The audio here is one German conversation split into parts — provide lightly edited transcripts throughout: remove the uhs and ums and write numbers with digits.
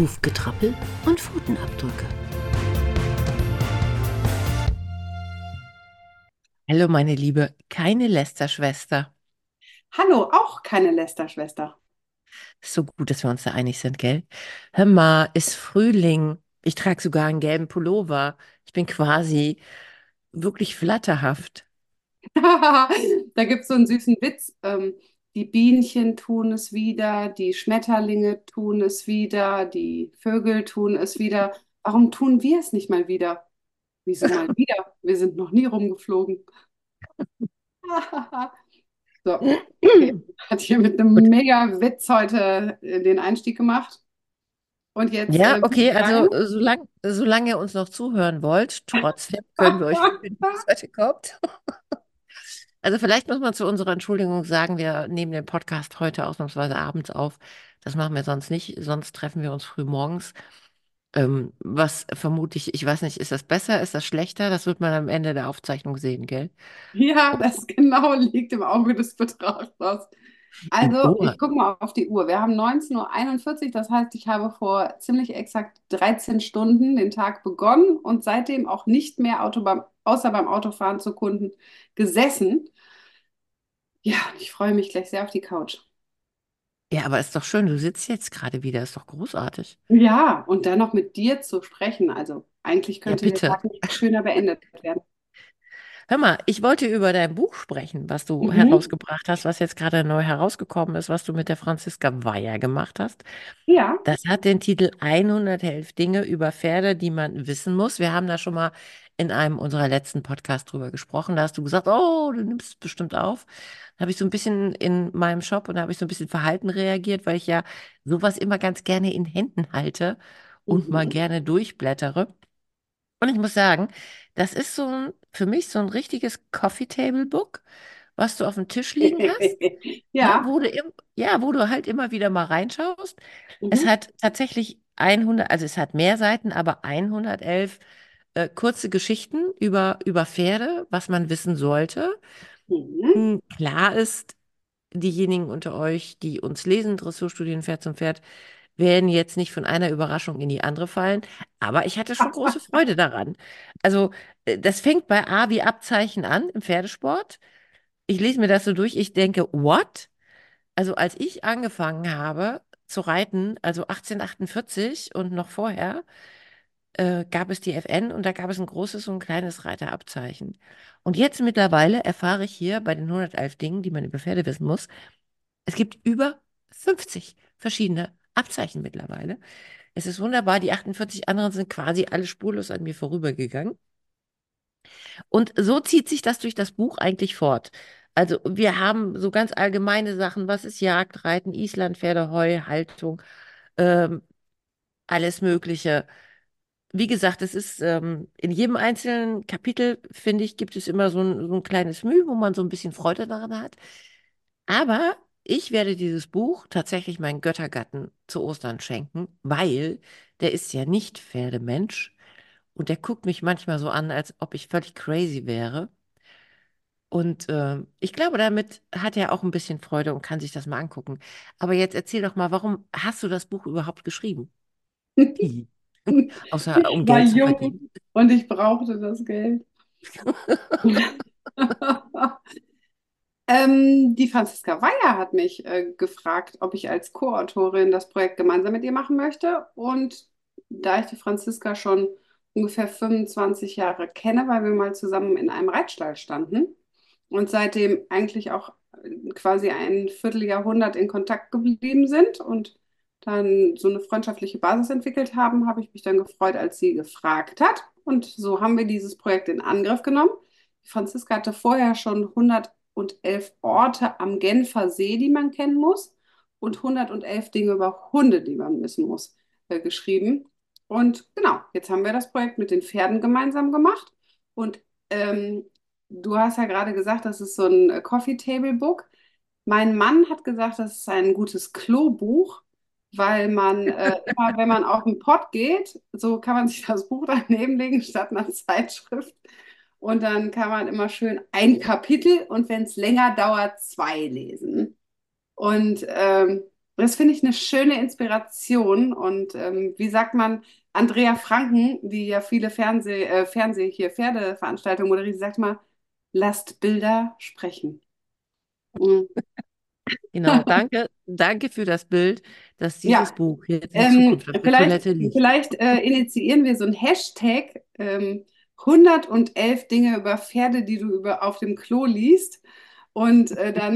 Hufgetrappel und Pfotenabdrücke. Hallo, meine Liebe, keine Lästerschwester. Hallo, auch keine Lästerschwester. Ist so gut, dass wir uns da einig sind, gell? Hör mal, ist Frühling. Ich trage sogar einen gelben Pullover. Ich bin quasi wirklich flatterhaft. Da gibt es so einen süßen Witz. Die Bienchen tun es wieder, die Schmetterlinge tun es wieder, die Vögel tun es wieder. Warum tun wir es nicht mal wieder? Wieso mal wieder? Wir sind noch nie rumgeflogen. So, okay. Hat hier mit einem Gut. mega Witz heute den Einstieg gemacht. Und jetzt Ja, würde okay, ich sagen, also solange ihr uns noch zuhören wollt, trotzdem können wir euch verkünden, was heute kommt. Also vielleicht muss man zu unserer Entschuldigung sagen, wir nehmen den Podcast heute ausnahmsweise abends auf. Das machen wir sonst nicht, sonst treffen wir uns früh morgens. Was vermutlich, ich weiß nicht, ist das besser, ist das schlechter? Das wird man am Ende der Aufzeichnung sehen, gell? ja, das genau liegt im Auge des Betrachters. Also, Oh, ich gucke mal auf die Uhr. Wir haben 19:41 Uhr, das heißt, ich habe vor ziemlich exakt 13 Stunden den Tag begonnen und seitdem auch nicht mehr außer beim Autofahren zu Kunden gesessen. Ja, und ich freue mich gleich sehr auf die Couch. ja, aber ist doch schön, du sitzt jetzt gerade wieder, ist doch großartig. Ja, und dann noch mit dir zu sprechen. Also, eigentlich Ja, könnte der bitte. Tag nicht schöner beendet werden. Hör mal, ich wollte über dein Buch sprechen, was du Mhm. herausgebracht hast, was jetzt gerade neu herausgekommen ist, was du mit der Franziska Weyer gemacht hast. Ja. Das hat den Titel 111 Dinge über Pferde, die man wissen muss. Wir haben da schon mal in einem unserer letzten Podcasts drüber gesprochen. Da hast du gesagt, oh, du nimmst es bestimmt auf. Da habe ich so ein bisschen in meinem Shop und da habe ich so ein bisschen verhalten reagiert, weil ich ja sowas immer ganz gerne in Händen halte und mal Mhm. gerne durchblättere. Und ich muss sagen, das ist für mich so ein richtiges Coffee Table Book, was du auf dem Tisch liegen hast. Ne, Ja. wo du halt immer wieder mal reinschaust. Es Mhm. hat tatsächlich 100, also es hat mehr Seiten, aber 111 kurze Geschichten über Pferde, was man wissen sollte. Mhm. Klar ist, diejenigen unter euch, die uns lesen, Dressurstudien Pferd zum Pferd, werden jetzt nicht von einer Überraschung in die andere fallen, aber ich hatte schon große Freude daran. Also, das fängt bei A wie Abzeichen an im Pferdesport. Ich lese mir das so durch, ich denke, what? Also als ich angefangen habe zu reiten, also 1848 und noch vorher, gab es die FN und da gab es ein großes und ein kleines Reiterabzeichen. Und jetzt mittlerweile erfahre ich hier bei den 111 Dingen, die man über Pferde wissen muss, es gibt über 50 verschiedene Abzeichen mittlerweile. Es ist wunderbar, die 48 anderen sind quasi alle spurlos an mir vorübergegangen. Und so zieht sich das durch das Buch eigentlich fort. Also wir haben so ganz allgemeine Sachen, was ist Jagd, Reiten, Islandpferde, Heu, Haltung, ähm, alles Mögliche. Wie gesagt, es ist in jedem einzelnen Kapitel, finde ich, gibt es immer so ein kleines Mühe, wo man so ein bisschen Freude daran hat. Aber ich werde dieses Buch tatsächlich meinen Göttergatten zu Ostern schenken, weil der ist ja nicht Pferdemensch und der guckt mich manchmal so an, als ob ich völlig crazy wäre. Und ich glaube, damit hat er auch ein bisschen Freude und kann sich das mal angucken. Aber jetzt erzähl doch mal, warum hast du das Buch überhaupt geschrieben? Hi. Außer Ich um war Geld zu jung verdienen. und ich brauchte das Geld. Die Franziska Weyer hat mich gefragt, ob ich als Co-Autorin das Projekt gemeinsam mit ihr machen möchte. Und da ich die Franziska schon ungefähr 25 Jahre kenne, weil wir mal zusammen in einem Reitstall standen und seitdem eigentlich auch quasi ein Vierteljahrhundert in Kontakt geblieben sind und dann so eine freundschaftliche Basis entwickelt haben, habe ich mich dann gefreut, als sie gefragt hat. Und so haben wir dieses Projekt in Angriff genommen. Die Franziska hatte vorher schon 111 Orte am Genfer See, die man kennen muss, und 111 Dinge über Hunde, die man wissen muss, geschrieben. Und genau, jetzt haben wir das Projekt mit den Pferden gemeinsam gemacht. Und ähm, du hast ja gerade gesagt, das ist so ein Coffee Table Book. Mein Mann hat gesagt, das ist ein gutes Klobuch, weil man immer, wenn man auf den Pott geht, so kann man sich das Buch daneben legen statt einer Zeitschrift. Und dann kann man immer schön ein Kapitel und wenn es länger dauert, zwei lesen. Und Das finde ich eine schöne Inspiration. Und wie sagt man, Andrea Franken, die ja viele hier Pferdeveranstaltungen moderiert, die sagt mal, lasst Bilder sprechen. Mhm. Genau, danke, danke für das Bild, dass dieses Ja, Buch jetzt in Zukunft auf der vielleicht, Toilette liegt. vielleicht initiieren wir so ein Hashtag 111 Dinge über Pferde, die du auf dem Klo liest. Und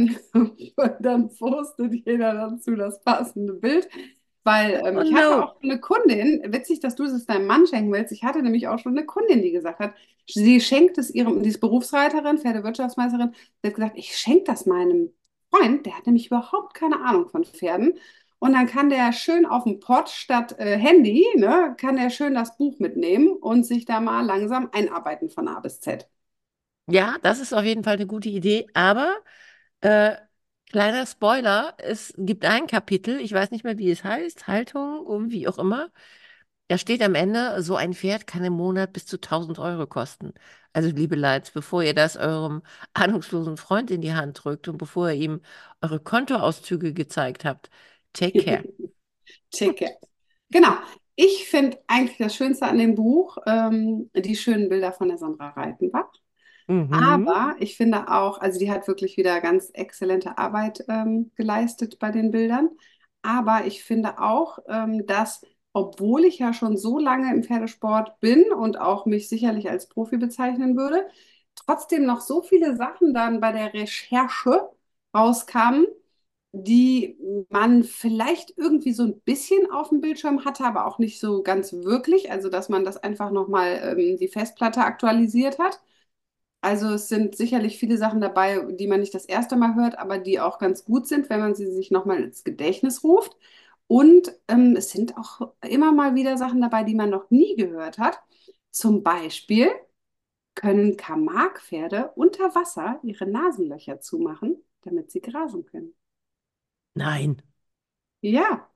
dann postet jeder dazu das passende Bild. Weil Oh ich hatte no. auch eine Kundin, witzig, dass du es deinem Mann schenken willst. Ich hatte nämlich auch schon eine Kundin, die gesagt hat, sie schenkt es ihrem, die ist Berufsreiterin, Pferdewirtschaftsmeisterin, sie hat gesagt, ich schenke das meinem Freund, der hat nämlich überhaupt keine Ahnung von Pferden. Und dann kann der schön auf dem Pott statt Handy, ne, kann der schön das Buch mitnehmen und sich da mal langsam einarbeiten von A bis Z. Ja, das ist auf jeden Fall eine gute Idee, aber äh, kleiner Spoiler, es gibt ein Kapitel, ich weiß nicht mehr, wie es heißt, Haltung, wie auch immer. Da steht am Ende, so ein Pferd kann im Monat bis zu 1.000 € kosten. Also, liebe Leute, bevor ihr das eurem ahnungslosen Freund in die Hand drückt und bevor ihr ihm eure Kontoauszüge gezeigt habt, take care. Checke. Genau. Ich finde eigentlich das Schönste an dem Buch die schönen Bilder von der Sandra Reitenbach. Mhm. Aber ich finde auch, also die hat wirklich wieder ganz exzellente Arbeit geleistet bei den Bildern. Aber ich finde auch, dass, obwohl ich ja schon so lange im Pferdesport bin und auch mich sicherlich als Profi bezeichnen würde, trotzdem noch so viele Sachen dann bei der Recherche rauskamen, die man vielleicht irgendwie so ein bisschen auf dem Bildschirm hatte, aber auch nicht so ganz wirklich. Also, dass man das einfach nochmal die Festplatte aktualisiert hat. Also es sind sicherlich viele Sachen dabei, die man nicht das erste Mal hört, aber die auch ganz gut sind, wenn man sie sich nochmal ins Gedächtnis ruft. Und es sind auch immer mal wieder Sachen dabei, die man noch nie gehört hat. Zum Beispiel können Kamag-Pferde unter Wasser ihre Nasenlöcher zumachen, damit sie grasen können. Nein, Ja,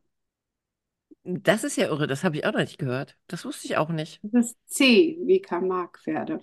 das ist ja irre, das habe ich auch noch nicht gehört. Das wusste ich auch nicht. das ist C wie Kamag-Pferde.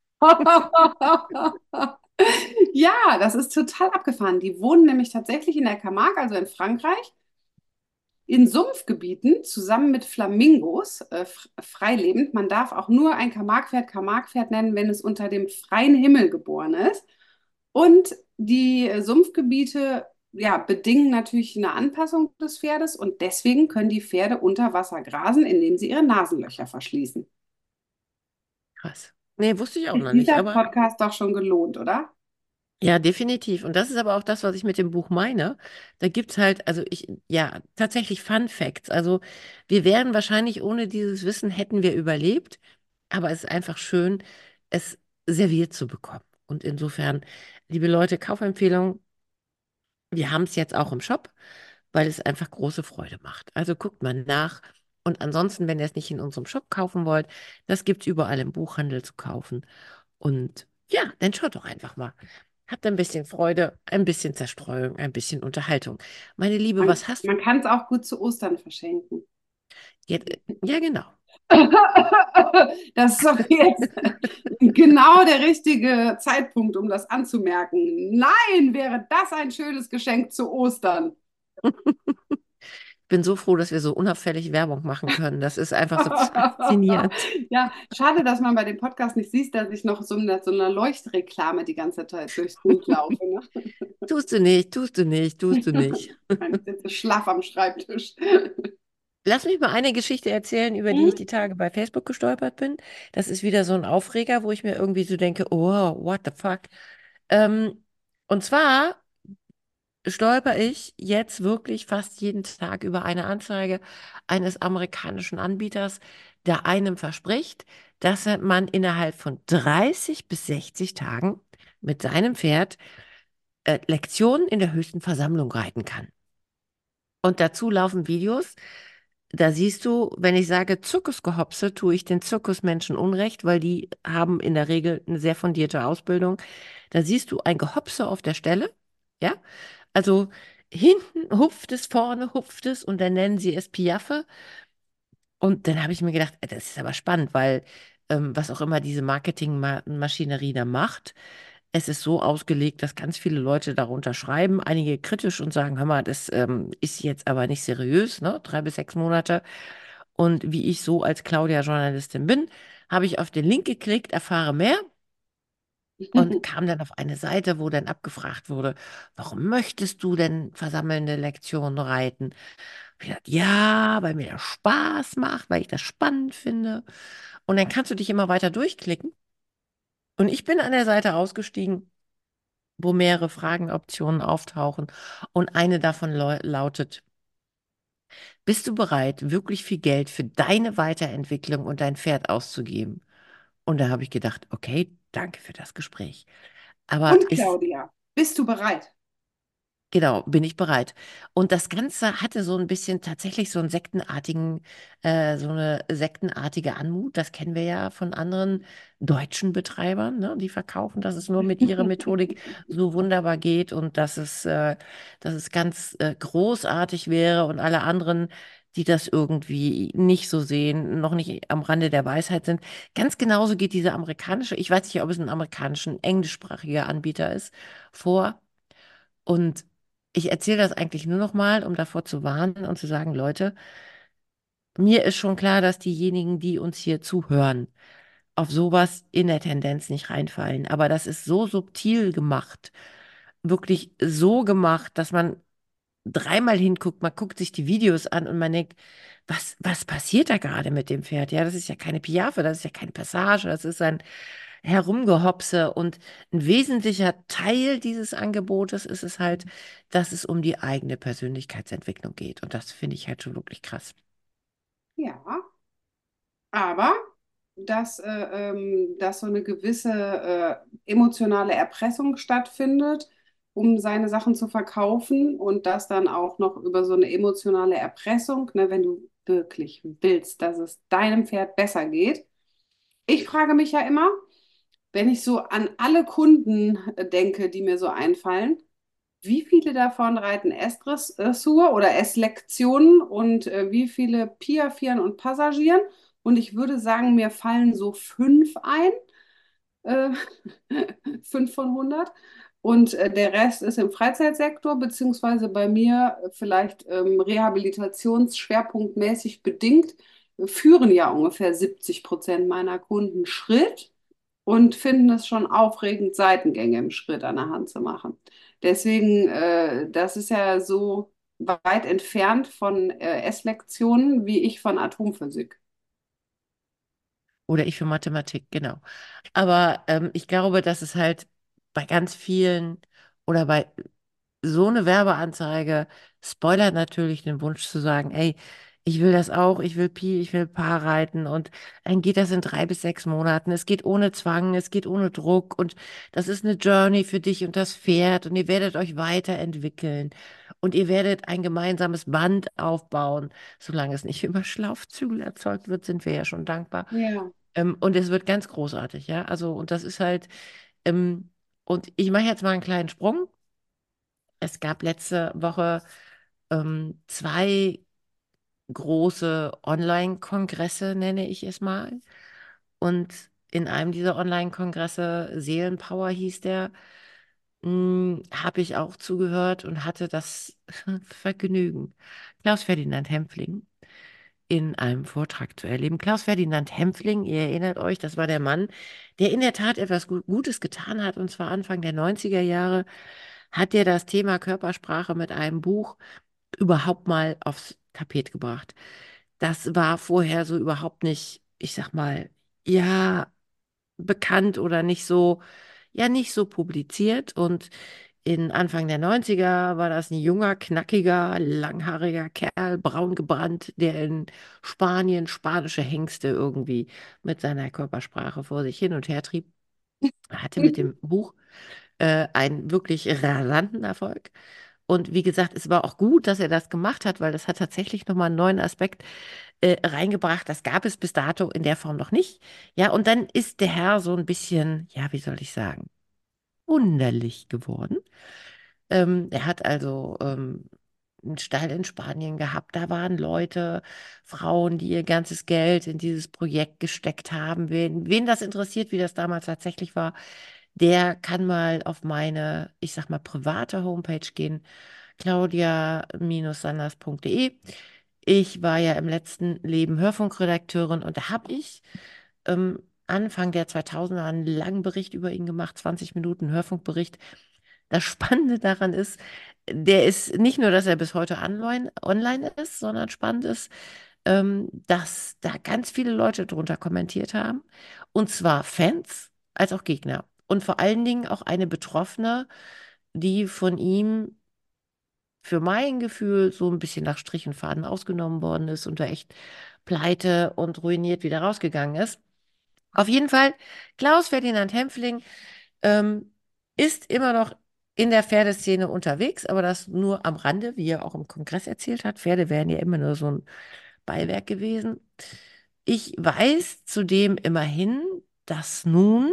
Ja, das ist total abgefahren. Die wohnen nämlich tatsächlich in der Camargue, also in Frankreich, in Sumpfgebieten zusammen mit Flamingos, freilebend. Man darf auch nur ein Camargue-Pferd nennen, wenn es unter dem freien Himmel geboren ist. Und die Sumpfgebiete, ja, bedingen natürlich eine Anpassung des Pferdes und deswegen können die Pferde unter Wasser grasen, indem sie ihre Nasenlöcher verschließen. Krass. Nee, wusste ich auch Ist noch nicht, dieser aber Podcast doch schon gelohnt, oder? ja, definitiv. Und das ist aber auch das, was ich mit dem Buch meine. Da gibt es halt, also ich, ja, tatsächlich Fun Facts. Also wir wären wahrscheinlich ohne dieses Wissen hätten wir überlebt, aber es ist einfach schön, es serviert zu bekommen. Und insofern, liebe Leute, Kaufempfehlung, wir haben es jetzt auch im Shop, weil es einfach große Freude macht. Also guckt mal nach. Und ansonsten, wenn ihr es nicht in unserem Shop kaufen wollt, das gibt es überall im Buchhandel zu kaufen. Und ja, dann schaut doch einfach mal. Habt ein bisschen Freude, ein bisschen Zerstreuung, ein bisschen Unterhaltung. Meine Liebe, Man, was hast man kann es auch gut zu Ostern verschenken. jetzt? Ja, genau. Das ist doch jetzt genau der richtige Zeitpunkt, um das anzumerken. Nein, wäre das ein schönes Geschenk zu Ostern. Ich bin so froh, dass wir so unauffällig Werbung machen können. Das ist einfach so faszinierend. Ja, schade, dass man bei dem Podcast nicht sieht, dass ich noch so einer Leuchtreklame die ganze Zeit durchs Buch laufe. Ne? Tust du nicht, tust du nicht, tust du nicht. Ich sitze schlaff am Schreibtisch. Lass mich mal eine Geschichte erzählen, über die ich Hm? die Tage bei Facebook gestolpert bin. Das ist wieder so ein Aufreger, wo ich mir irgendwie so denke, oh, what the fuck. Ähm, und zwar stolper ich jetzt wirklich fast jeden Tag über eine Anzeige eines amerikanischen Anbieters, der einem verspricht, dass man innerhalb von 30 bis 60 Tagen mit seinem Pferd Lektionen in der höchsten Versammlung reiten kann. Und dazu laufen Videos. Da siehst du, wenn ich sage Zirkusgehopse, tue ich den Zirkusmenschen Unrecht, weil die haben in der Regel eine sehr fundierte Ausbildung. Da siehst du ein Gehopse auf der Stelle, ja? Also hinten hupft es, vorne hupft es und dann nennen sie es Piaffe. Und dann habe ich mir gedacht, das ist aber spannend, weil was auch immer diese Marketingmaschinerie da macht, es ist so ausgelegt, dass ganz viele Leute darunter schreiben, einige kritisch und sagen, hör mal, das ist jetzt aber nicht seriös, ne? 3 bis 6 Monate. Und wie ich so als Claudia-Journalistin bin, habe ich auf den Link geklickt, erfahre mehr und kam dann auf eine Seite, wo dann abgefragt wurde, warum möchtest du denn versammelnde Lektionen reiten? Ich gesagt, ja, weil mir das Spaß macht, weil ich das spannend finde. Und dann kannst du dich immer weiter durchklicken. Und ich bin an der Seite ausgestiegen, wo mehrere Fragenoptionen auftauchen. Und eine davon lautet, bist du bereit, wirklich viel Geld für deine Weiterentwicklung und dein Pferd auszugeben? Und da habe ich gedacht, okay, danke für das Gespräch. Aber Und Claudia, bist du bereit? genau, bin ich bereit. Und das Ganze hatte so ein bisschen tatsächlich so einen so eine sektenartige Anmut. Das kennen wir ja von anderen deutschen Betreibern, ne? Die verkaufen, dass es nur mit ihrer Methodik so wunderbar geht und dass es ganz großartig wäre und alle anderen, die das irgendwie nicht so sehen, noch nicht am Rande der Weisheit sind. Ganz genauso geht dieser amerikanische, ich weiß nicht, ob es ein amerikanischen, englischsprachiger Anbieter ist, vor. Und ich erzähle das eigentlich nur noch mal, um davor zu warnen und zu sagen, Leute, mir ist schon klar, dass diejenigen, die uns hier zuhören, auf sowas in der Tendenz nicht reinfallen. Aber das ist so subtil gemacht, wirklich so gemacht, dass man dreimal hinguckt, man guckt sich die Videos an und man denkt, was passiert da gerade mit dem Pferd? Ja, das ist ja keine Piaffe, das ist ja keine Passage, das ist ein Herumgehopse und ein wesentlicher Teil dieses Angebotes ist es halt, dass es um die eigene Persönlichkeitsentwicklung geht und das finde ich halt schon wirklich krass. Ja, aber dass so eine gewisse emotionale Erpressung stattfindet, um seine Sachen zu verkaufen und das dann auch noch über so eine emotionale Erpressung, ne, wenn du wirklich willst, dass es deinem Pferd besser geht. Ich frage mich ja immer, wenn ich so an alle Kunden denke, die mir so einfallen, wie viele davon reiten S-Dressur oder S-Lektionen und wie viele Piafieren und Passagieren? Und ich würde sagen, mir fallen so 5 ein, äh, 5 von 100. Und der Rest ist im Freizeitsektor, beziehungsweise bei mir vielleicht rehabilitationsschwerpunktmäßig bedingt, führen ja ungefähr 70% meiner Kunden Schritt und finden es schon aufregend, Seitengänge im Schritt an der Hand zu machen. Deswegen, das ist ja so weit entfernt von S-Lektionen wie ich von Atomphysik. Oder ich für Mathematik, genau. Aber ich glaube, dass es halt bei ganz vielen oder bei so eine Werbeanzeige spoilert natürlich den Wunsch zu sagen, ey, ich will das auch, ich will Pi, ich will Paar reiten und dann geht das in 3 bis 6 Monaten. Es geht ohne Zwang, es geht ohne Druck und das ist eine Journey für dich und das Pferd und ihr werdet euch weiterentwickeln und ihr werdet ein gemeinsames Band aufbauen. Solange es nicht über Schlafzügel erzeugt wird, sind wir ja schon dankbar. Ja. Und es wird ganz großartig, ja. Also, und das ist halt, ähm, und ich mache jetzt mal einen kleinen Sprung. Es gab letzte Woche 2 große Online-Kongresse, nenne ich es mal. Und in einem dieser Online-Kongresse, Seelenpower hieß der, habe ich auch zugehört und hatte das Vergnügen, Klaus Ferdinand Hempfling in einem Vortrag zu erleben. Klaus Ferdinand Hempfling, ihr erinnert euch, das war der Mann, der in der Tat etwas Gutes getan hat, und zwar Anfang der 90er Jahre hat er das Thema Körpersprache mit einem Buch überhaupt mal aufs Tapet gebracht. Das war vorher so überhaupt nicht, ich sag mal, ja, bekannt oder nicht so, ja, nicht so publiziert. Und in Anfang der 90er war das ein junger, knackiger, langhaariger Kerl, braun gebrannt, der in Spanien spanische Hengste irgendwie mit seiner Körpersprache vor sich hin und her trieb. Er hatte mit dem Buch einen wirklich rasanten Erfolg. Und wie gesagt, es war auch gut, dass er das gemacht hat, weil das hat tatsächlich nochmal einen neuen Aspekt reingebracht. Das gab es bis dato in der Form noch nicht. Ja, und dann ist der Herr so ein bisschen, ja, wie soll ich sagen, wunderlich geworden. Er hat also einen Stall in Spanien gehabt. Da waren Leute, Frauen, die ihr ganzes Geld in dieses Projekt gesteckt haben. Wen das interessiert, wie das damals tatsächlich war, der kann mal auf meine, ich sag mal, private Homepage gehen, claudia-sanders.de. Ich war ja im letzten Leben Hörfunkredakteurin und da habe ich Anfang der 2000er einen langen Bericht über ihn gemacht, 20 Minuten Hörfunkbericht. Das Spannende daran ist, der ist nicht nur, dass er bis heute online ist, sondern spannend ist, dass da ganz viele Leute drunter kommentiert haben. Und zwar Fans als auch Gegner. Und vor allen Dingen auch eine Betroffene, die von ihm für mein Gefühl so ein bisschen nach Strich und Faden ausgenommen worden ist und da echt pleite und ruiniert wieder rausgegangen ist. Auf jeden Fall, Klaus Ferdinand Hempfling ähm, ist immer noch in der Pferdeszene unterwegs, aber das nur am Rande, wie er auch im Kongress erzählt hat. Pferde wären ja immer nur so ein Beiwerk gewesen. Ich weiß zudem immerhin, dass nun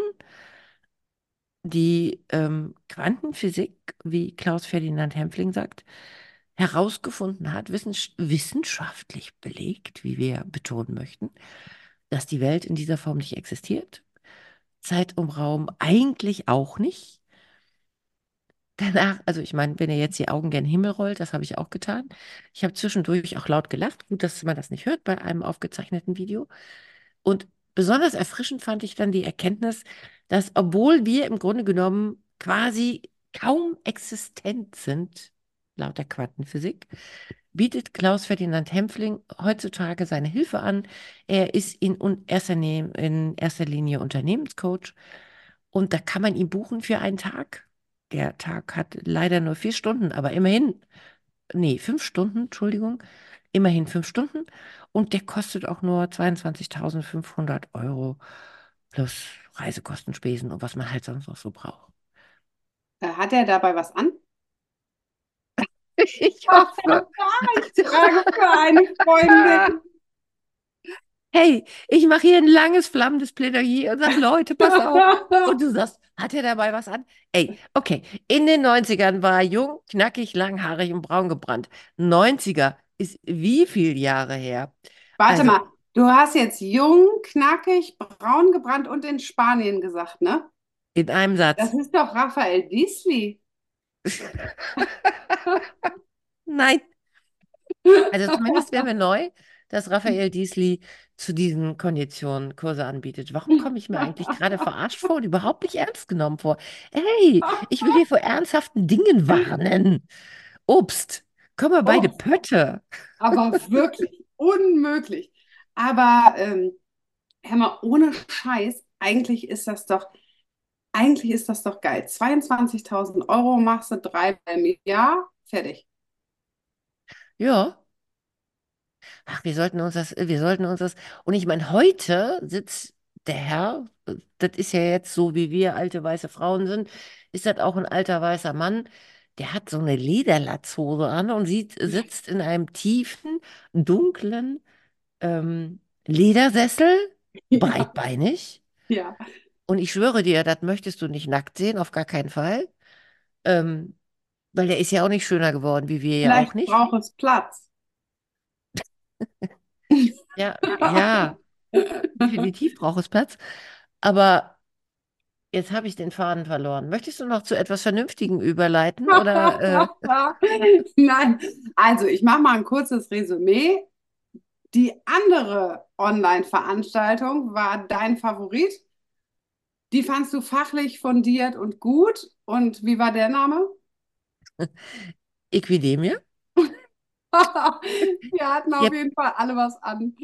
die Quantenphysik, wie Klaus Ferdinand Hempfling sagt, herausgefunden hat, wissenschaftlich belegt, wie wir betonen möchten, dass die Welt in dieser Form nicht existiert. Zeit und Raum eigentlich auch nicht. Danach, also ich meine, wenn ihr jetzt die Augen gen Himmel rollt, das habe ich auch getan. Ich habe zwischendurch auch laut gelacht. Gut, dass man das nicht hört bei einem aufgezeichneten Video. Und besonders erfrischend fand ich dann die Erkenntnis, dass obwohl wir im Grunde genommen quasi kaum existent sind, laut der Quantenphysik, bietet Klaus Ferdinand Hempfling heutzutage seine Hilfe an. Er ist in erster Linie Unternehmenscoach und da kann man ihn buchen für einen Tag. Der Tag hat leider nur 4 Stunden, aber immerhin, nee, 5 Stunden, Entschuldigung, immerhin 5 Stunden. Und der kostet auch nur 22.500 € plus Reisekosten, Spesen und was man halt sonst noch so braucht. Hat er dabei was an? Ich hoffe. Ich frage für eine Freundin. Hey, ich mache hier ein langes, flammendes Plädoyer und sage, Leute, pass auf. Und du sagst, hat er dabei was an? Ey, okay, in den 90ern war er jung, knackig, langhaarig und braun gebrannt. 90er ist wie viel Jahre her? Warte Also, mal, du hast jetzt jung, knackig, braun gebrannt und in Spanien gesagt, ne? in einem Das Satz. ist doch Raphael Diesli. Nein, also zumindest wäre mir neu, dass Raphael Diesli zu diesen Konditionen Kurse anbietet. Warum komme ich mir eigentlich gerade verarscht vor und überhaupt nicht ernst genommen vor? Hey, ich will hier vor ernsthaften Dingen warnen. Obst, komm mal beide Oh, Pötte. aber wirklich unmöglich. Aber hör mal, ohne Scheiß, eigentlich ist das doch geil. 22.000 € machst du dreimal im Jahr, fertig. Ja, ach, wir sollten uns das, und ich meine, heute sitzt der Herr, das ist ja jetzt so, wie wir alte weiße Frauen sind, ist das auch ein alter weißer Mann, der hat so eine Lederlatzhose an und sitzt in einem tiefen, dunklen Ledersessel, Ja, breitbeinig. ja. Und ich schwöre dir, das möchtest du nicht nackt sehen, auf gar keinen Fall. Ähm, Weil der ist ja auch nicht schöner geworden, wie wir ja auch Vielleicht nicht. braucht es Platz. Ja, ja, definitiv braucht es Platz. Aber jetzt habe ich den Faden verloren. Möchtest du noch zu etwas Vernünftigem überleiten? Oder Nein, also ich mache mal ein kurzes Resümee. Die andere Online-Veranstaltung war dein Favorit. Die fandst du fachlich fundiert und gut. Und wie war der Name? Equidemie? Wir hatten Ja, auf jeden Fall alle was an.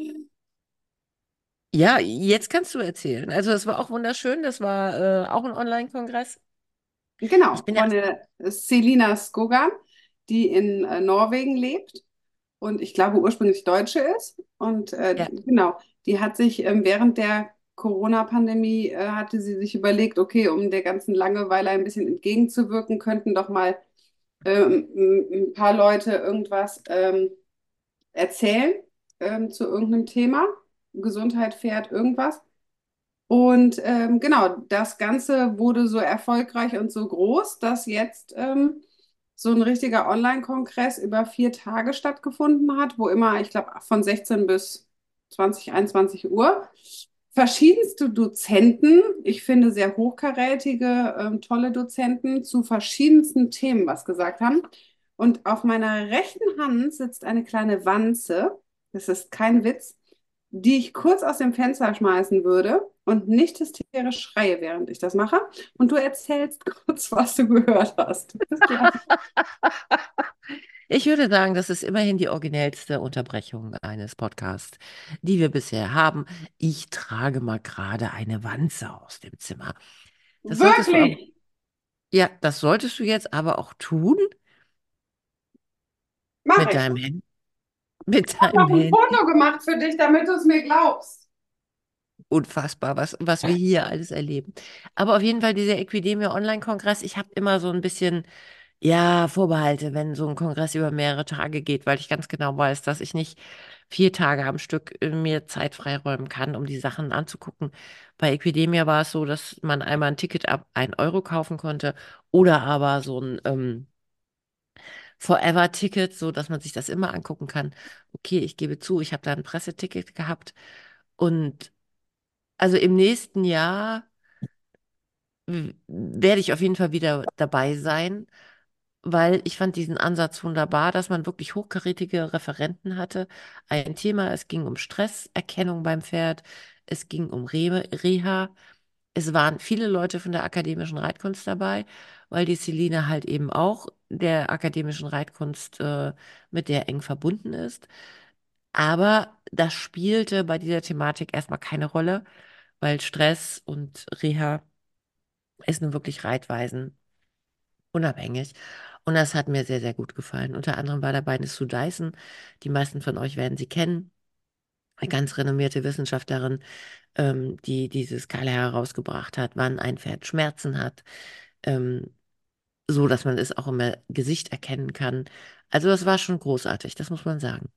ja, jetzt kannst du erzählen. Also es war auch wunderschön. Das war auch ein Online-Kongress. Ich Genau, bin von erst, der Selina Skogan, die in Norwegen lebt und ich glaube ursprünglich Deutsche ist. Und ja, genau, die hat sich während der Corona-Pandemie, hatte sie sich überlegt, okay, um der ganzen Langeweile ein bisschen entgegenzuwirken, könnten doch mal ein paar Leute irgendwas erzählen zu irgendeinem Thema. Gesundheit, Pferd, irgendwas. Und genau, das Ganze wurde so erfolgreich und so groß, dass jetzt so ein richtiger Online-Kongress über 4 Tage stattgefunden hat, wo immer, ich glaube, von 16 bis 20, 21 Uhr verschiedenste Dozenten, ich finde sehr hochkarätige, tolle Dozenten zu verschiedensten Themen was gesagt haben. Und auf meiner rechten Hand sitzt eine kleine Wanze, das ist kein Witz, die ich kurz aus dem Fenster schmeißen würde und nicht hysterisch schreie, während ich das mache. Und du erzählst kurz, was du gehört hast. Bis gleich. Ich würde sagen, das ist immerhin die originellste Unterbrechung eines Podcasts, die wir bisher haben. Ich trage mal gerade eine Wanze aus dem Zimmer. Das solltest du aber, Wirklich, ja, das solltest du jetzt aber auch tun mache mit ich. deinem Handy. Mit Ich deinem habe ein Handy. Foto gemacht für dich, damit du es mir glaubst. Unfassbar, was wir hier alles erleben. Aber auf jeden Fall dieser Equidemia Online-Kongress, ich habe immer so ein bisschen, ja, Vorbehalte, wenn so ein Kongress über mehrere Tage geht, weil ich ganz genau weiß, dass ich nicht 4 Tage am Stück mir Zeit freiräumen kann, um die Sachen anzugucken. Bei Equidemia war es so, dass man einmal ein Ticket ab 1 € kaufen konnte oder aber so ein Forever-Ticket, so dass man sich das immer angucken kann. Okay, ich gebe zu, ich habe da ein Presseticket gehabt und also im nächsten Jahr werde ich auf jeden Fall wieder dabei sein, weil ich fand diesen Ansatz wunderbar, dass man wirklich hochkarätige Referenten hatte. Ein Thema, es ging um Stresserkennung beim Pferd, es ging um Reha. Es waren viele Leute von der akademischen Reitkunst dabei, weil die Celine halt eben auch der akademischen Reitkunst mit der eng verbunden ist. Aber das spielte bei dieser Thematik erstmal keine Rolle, weil Stress und Reha ist nun wirklich Reitweisen unabhängig. Und das hat mir sehr, sehr gut gefallen. Unter anderem war dabei eine Sue Dyson. Die meisten von euch werden sie kennen. Eine ganz renommierte Wissenschaftlerin, die dieses Skala herausgebracht hat, wann ein Pferd Schmerzen hat, ähm, so dass man es auch im Gesicht erkennen kann. Also das war schon großartig, das muss man sagen.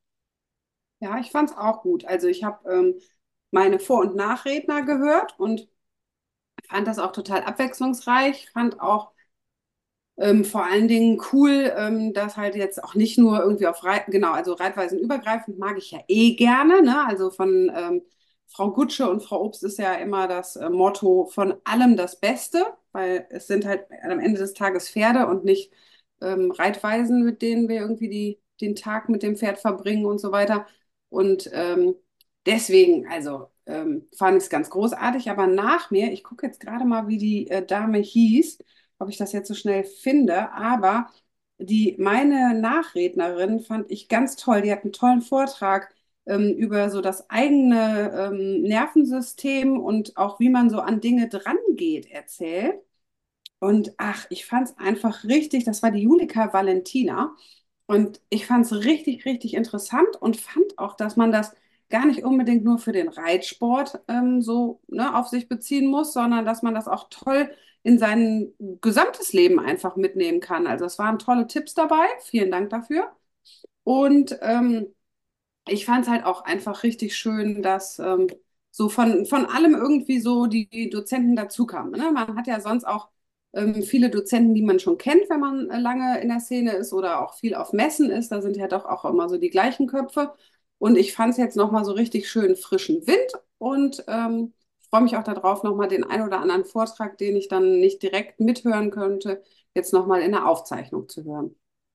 Ja, ich fand es auch gut. Also ich habe meine Vor- und Nachredner gehört und fand das auch total abwechslungsreich. Fand auch vor allen Dingen cool, dass halt jetzt auch nicht nur irgendwie auf genau, also Reitweisen übergreifend mag ich ja eh gerne, ne? Also von Frau Gutsche und Frau Obst ist ja immer das Motto von allem das Beste, weil es sind halt am Ende des Tages Pferde und nicht Reitweisen, mit denen wir irgendwie den Tag mit dem Pferd verbringen und so weiter. Und deswegen, also fand ich es ganz großartig, aber nach mir, ich gucke jetzt gerade mal, wie die Dame hieß, ob ich das jetzt so schnell finde, aber meine Nachrednerin fand ich ganz toll. Die hat einen tollen Vortrag über so das eigene Nervensystem und auch wie man so an Dinge drangeht erzählt. Und ach, ich fand es einfach richtig, das war die Julika Valentina. Und ich fand es richtig, richtig interessant und fand auch, dass man das gar nicht unbedingt nur für den Reitsport so ne, auf sich beziehen muss, sondern dass man das auch toll in sein gesamtes Leben einfach mitnehmen kann. Also es waren tolle Tipps dabei. Vielen Dank dafür. Und ich fand es halt auch einfach richtig schön, dass so von allem irgendwie so die Dozenten dazukamen. Ne? Man hat ja sonst auch viele Dozenten, die man schon kennt, wenn man lange in der Szene ist oder auch viel auf Messen ist. Da sind ja doch auch immer so die gleichen Köpfe. Und ich fand es jetzt nochmal so richtig schön frischen Wind und freue mich auch darauf, nochmal den ein oder anderen Vortrag, den ich dann nicht direkt mithören könnte, jetzt nochmal in der Aufzeichnung zu hören.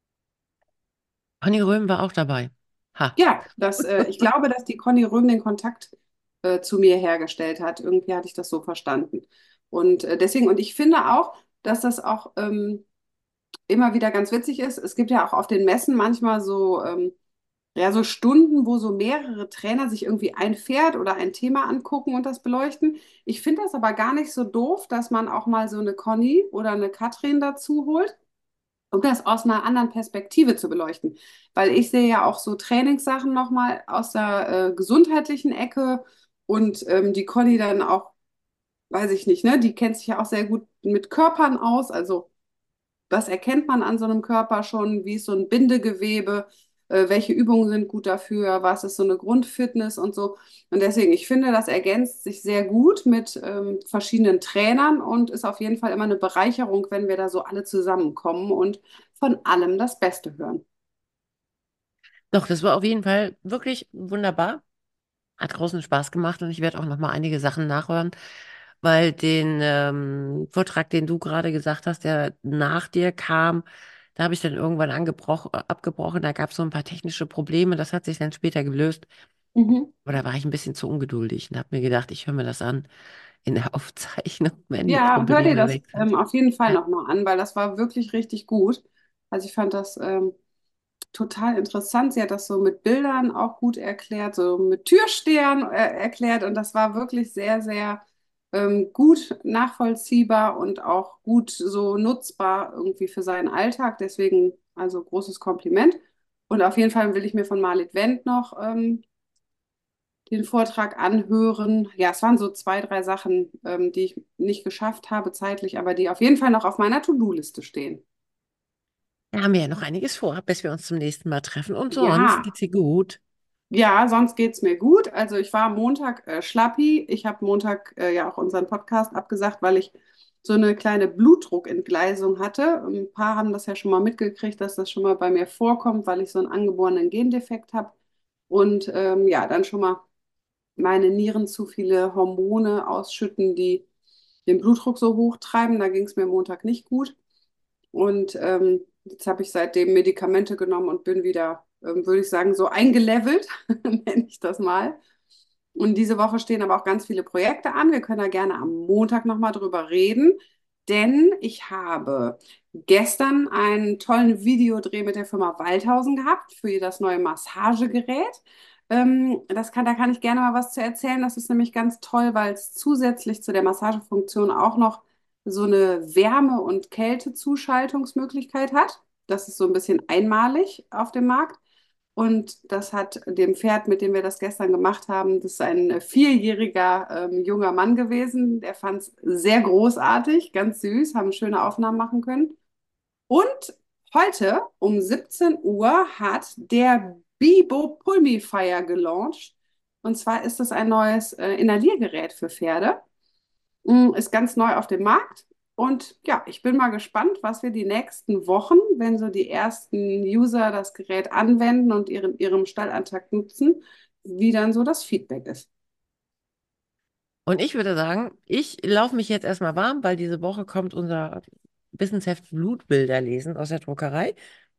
Conny Röhm war auch dabei. Ha. Ja, ich glaube, dass die Conny Röhm den Kontakt zu mir hergestellt hat. Irgendwie hatte ich das so verstanden. Und deswegen, und ich finde auch, dass das auch immer wieder ganz witzig ist. Es gibt ja auch auf den Messen manchmal so, ja, so Stunden, wo so mehrere Trainer sich irgendwie ein Pferd oder ein Thema angucken und das beleuchten. Ich finde das aber gar nicht so doof, dass man auch mal so eine Conny oder eine Katrin dazu holt, um das aus einer anderen Perspektive zu beleuchten. Weil ich sehe ja auch so Trainingssachen nochmal aus der gesundheitlichen Ecke und die Conny dann auch, weiß ich nicht, ne, die kennt sich ja auch sehr gut mit Körpern aus. Also was erkennt man an so einem Körper schon? Wie ist so ein Bindegewebe? Welche Übungen sind gut dafür? Was ist so eine Grundfitness und so? Und deswegen, ich finde, das ergänzt sich sehr gut mit verschiedenen Trainern und ist auf jeden Fall immer eine Bereicherung, wenn wir da so alle zusammenkommen und von allem das Beste hören. Doch, das war auf jeden Fall wirklich wunderbar. Hat großen Spaß gemacht und ich werde auch noch mal einige Sachen nachhören, weil den Vortrag, den du gerade gesagt hast, der nach dir kam, da habe ich dann irgendwann abgebrochen. Da gab es so ein paar technische Probleme. Das hat sich dann später gelöst. Mhm. Aber da war ich ein bisschen zu ungeduldig und habe mir gedacht, ich höre mir das an in der Aufzeichnung, wenn die Ja, hör dir Probleme das weg sind. auf jeden Fall Ja. nochmal an, weil das war wirklich richtig gut. Also ich fand das total interessant. Sie hat das so mit Bildern auch gut erklärt, so mit Türstehern erklärt und das war wirklich sehr, sehr gut nachvollziehbar und auch gut so nutzbar irgendwie für seinen Alltag. Deswegen also großes Kompliment. Und auf jeden Fall will ich mir von Marlit Wendt noch den Vortrag anhören. Ja, es waren so zwei, drei Sachen, die ich nicht geschafft habe zeitlich, aber die auf jeden Fall noch auf meiner To-Do-Liste stehen. Da haben wir ja noch einiges vor, bis wir uns zum nächsten Mal treffen. Und sonst Ja, geht's dir gut? ja, sonst geht's mir gut. Also ich war am Montag schlappi. Ich habe Montag ja auch unseren Podcast abgesagt, weil ich so eine kleine Blutdruckentgleisung hatte. Ein paar haben das ja schon mal mitgekriegt, dass das schon mal bei mir vorkommt, weil ich so einen angeborenen Gendefekt habe. Und ja, dann schon mal meine Nieren zu viele Hormone ausschütten, die den Blutdruck so hoch treiben. Da ging es mir Montag nicht gut. Und jetzt habe ich seitdem Medikamente genommen und bin wieder, würde ich sagen, so eingelevelt, nenne ich das mal. Und diese Woche stehen aber auch ganz viele Projekte an. Wir können da gerne am Montag nochmal drüber reden, denn ich habe gestern einen tollen Videodreh mit der Firma Waldhausen gehabt für das neue Massagegerät. Da kann ich gerne mal was zu erzählen. Das ist nämlich ganz toll, weil es zusätzlich zu der Massagefunktion auch noch so eine Wärme- und Kältezuschaltungsmöglichkeit hat. Das ist so ein bisschen einmalig auf dem Markt. Und das hat dem Pferd, mit dem wir das gestern gemacht haben, das ist ein vierjähriger junger Mann gewesen. Der fand es sehr großartig, ganz süß, haben schöne Aufnahmen machen können. Und heute um 17 Uhr hat der Bibo Pulmifier gelauncht. Und zwar ist es ein neues Inhaliergerät für Pferde. Ist ganz neu auf dem Markt. Und ja, ich bin mal gespannt, was wir die nächsten Wochen, wenn so die ersten User das Gerät anwenden und ihrem Stallalltag nutzen, wie dann so das Feedback ist. Und ich würde sagen, ich laufe mich jetzt erstmal warm, weil diese Woche kommt unser Wissensheft Blutbilder lesen aus der Druckerei.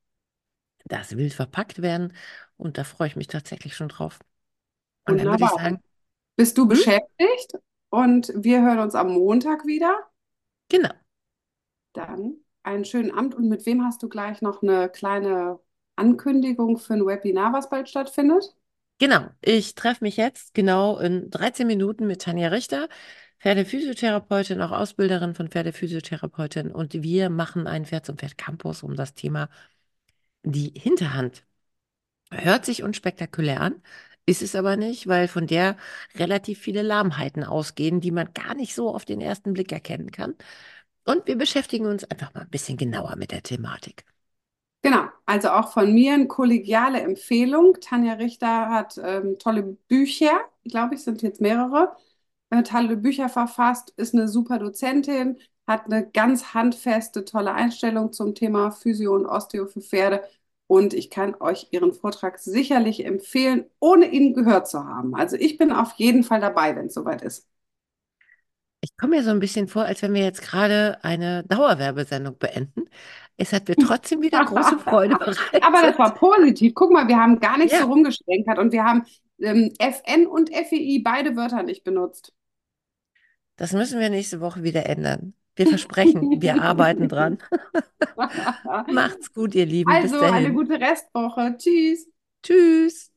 Das will verpackt werden und da freue ich mich tatsächlich schon drauf. Und dann würde ich Wunderbar. sagen, Bist du hm? beschäftigt? Und wir hören uns am Montag wieder. Genau, Dann einen schönen Abend. Und mit wem hast du gleich noch eine kleine Ankündigung für ein Webinar, was bald stattfindet? genau. Ich treffe mich jetzt genau in 13 Minuten mit Tanja Richter, Pferdephysiotherapeutin, auch Ausbilderin von Pferdephysiotherapeutin. Und wir machen einen Pferd zum Pferd Campus um das Thema die Hinterhand. Hört sich unspektakulär an, ist es aber nicht, weil von der relativ viele Lahmheiten ausgehen, die man gar nicht so auf den ersten Blick erkennen kann. Und wir beschäftigen uns einfach mal ein bisschen genauer mit der Thematik. Genau, also auch von mir eine kollegiale Empfehlung. Tanja Richter hat tolle Bücher, glaube ich, sind jetzt mehrere, tolle Bücher verfasst, ist eine super Dozentin, hat eine ganz handfeste, tolle Einstellung zum Thema Physio und Osteo für Pferde. Und ich kann euch ihren Vortrag sicherlich empfehlen, ohne ihn gehört zu haben. Also ich bin auf jeden Fall dabei, wenn es soweit ist. Ich komme mir so ein bisschen vor, als wenn wir jetzt gerade eine Dauerwerbesendung beenden. Es hat mir trotzdem wieder große Freude Aber das bereitet. war positiv. Guck mal, wir haben gar nicht so Ja, rumgeschwenkert und wir haben FN und FEI beide Wörter nicht benutzt. das müssen wir nächste Woche wieder ändern. Wir versprechen, wir arbeiten dran. Macht's gut, ihr Lieben. Bis Also eine dahin. gute Restwoche. Tschüss. Tschüss.